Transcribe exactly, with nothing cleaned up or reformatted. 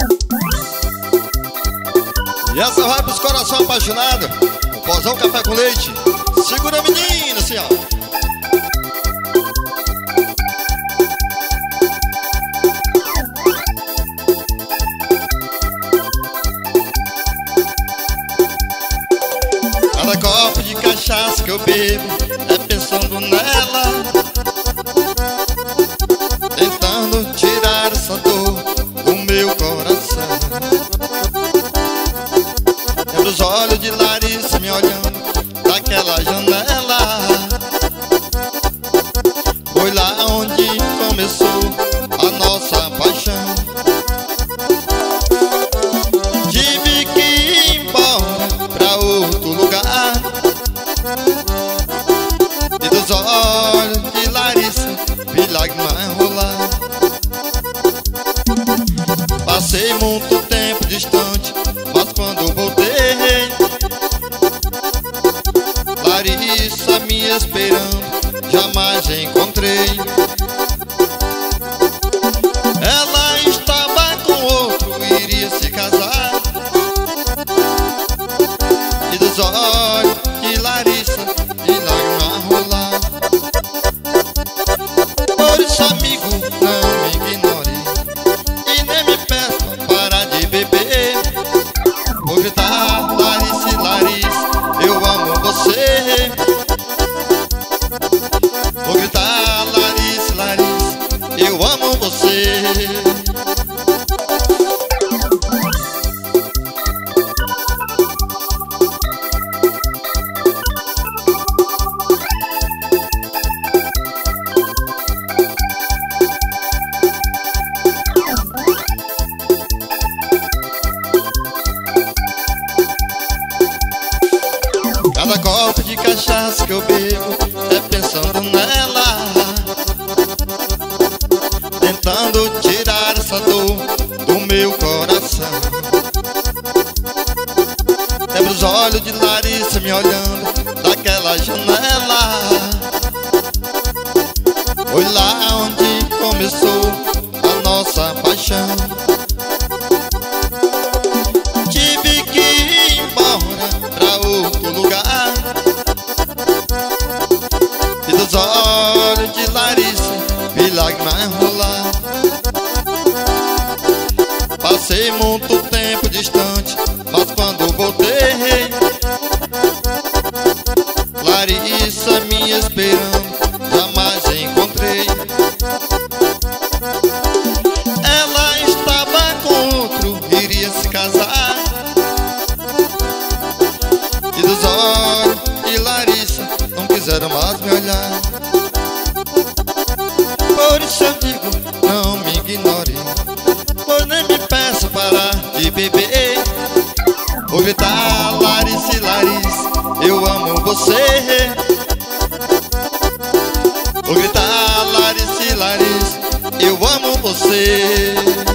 E essa vai pros coração apaixonado. O Pozão Café com Leite. Segura a menina, assim, ó. Cada copo de cachaça que eu bebo é pensando nela, tentando tirar essa dor do meu coração. Lembro os olhos de Larissa me olhando daquela janela. Foi lá onde começou a nossa paixão. Tive que ir embora pra outro lugar, e dos olhos de Larissa vi lágrimas rolar. Passei muito tempo distante, mas quando voltei, Larissa me esperando, jamais encontrei. Ela estava com outro, iria se casar, e dos olhos de Larissa vi lágrimas rolar. Por isso, amigo, não me ignore e nem me peça parar de beber. Vou gritar: Larissa, Larissa, eu amo você. Vou gritar: Larissa, Larissa, eu amo você. Cada copo de cachaça que eu bebo é pensando nela, tentando tirar essa dor do meu coração. Lembro os olhos de Larissa me olhando daquela janela. Foi lá onde começou a nossa paixão. Tive que ir embora pra outro lugar, e dos olhos de Larissa vi lágrimas rolar. Passei muito tempo distante, mas quando voltei, Larissa me esperando, jamais encontrei. Ela estava com outro, iria se casar, e dos olhos de Larissa não quiseram mais me olhar. Por isso eu digo, não me ignore, pois nem me peça parar de beber. Vou gritar: Larissa, Larissa, eu amo você. Vou gritar: Larissa, Larissa, eu amo você.